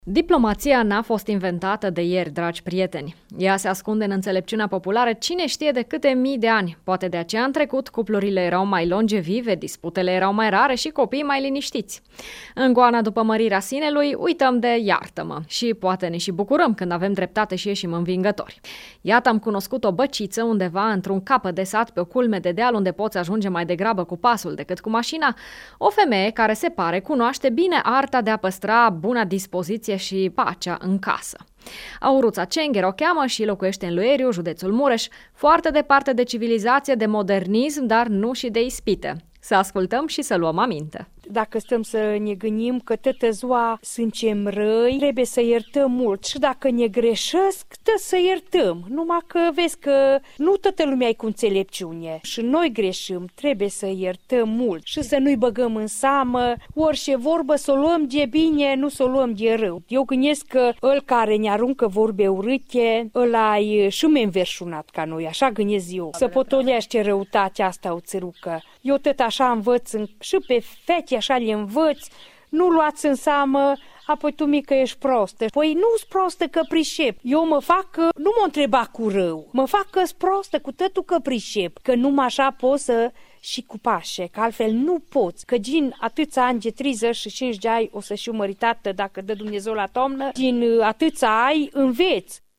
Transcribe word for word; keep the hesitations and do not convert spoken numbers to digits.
Diplomația n-a fost inventată de ieri, dragi prieteni. Ea se ascunde în înțelepciunea populară cine știe de câte mii de ani. Poate de aceea în trecut cuplurile erau mai longevive, disputele erau mai rare și copiii mai liniștiți. În goana după mărirea sinelui, uităm de iartă-mă și poate ne și bucurăm când avem dreptate și ieșim învingători. Iată, am cunoscut o băciță undeva într-un capăt de sat pe o culme de deal unde poți ajunge mai degrabă cu pasul decât cu mașina, o femeie care se pare cunoaște bine arta de a păstra buna dispoziție și pacea în casă. Auruța Cengher o cheamă și locuiește în Lueriu, județul Mureș, foarte departe de civilizație, de modernism, dar nu și de ispite. Să ascultăm și să luăm aminte. Dacă stăm să ne gândim că toată ziua suntem răi, trebuie să iertăm mult. Și dacă ne greșesc, trebuie să iertăm. Numai că vezi că nu toată lumea e cu înțelepciune. Și noi greșim, trebuie să iertăm mult. Și să nu-i băgăm în seamă orice vorbă, să o luăm de bine, nu să o luăm de rău. Eu gândesc că ăl care ne aruncă vorbe urâte, ăla e și mai înverșunat ca noi, așa gândesc eu. Să potolește răutatea asta o țărucă. Eu tot așa învăț și pe fete, așa le învăț, nu luați în seamă, apoi tu mică ești prostă. Păi nu-s prostă că pricep. Eu mă fac că nu mă întreba cu rău. Mă fac că-s prostă cu tătul că pricep. Că numai așa poți să și cu pașe, că altfel nu poți. Că din atâția ani de treizeci și cinci de ani o să fiu măritată dacă dă Dumnezeu la toamnă, din atâția ani înveți.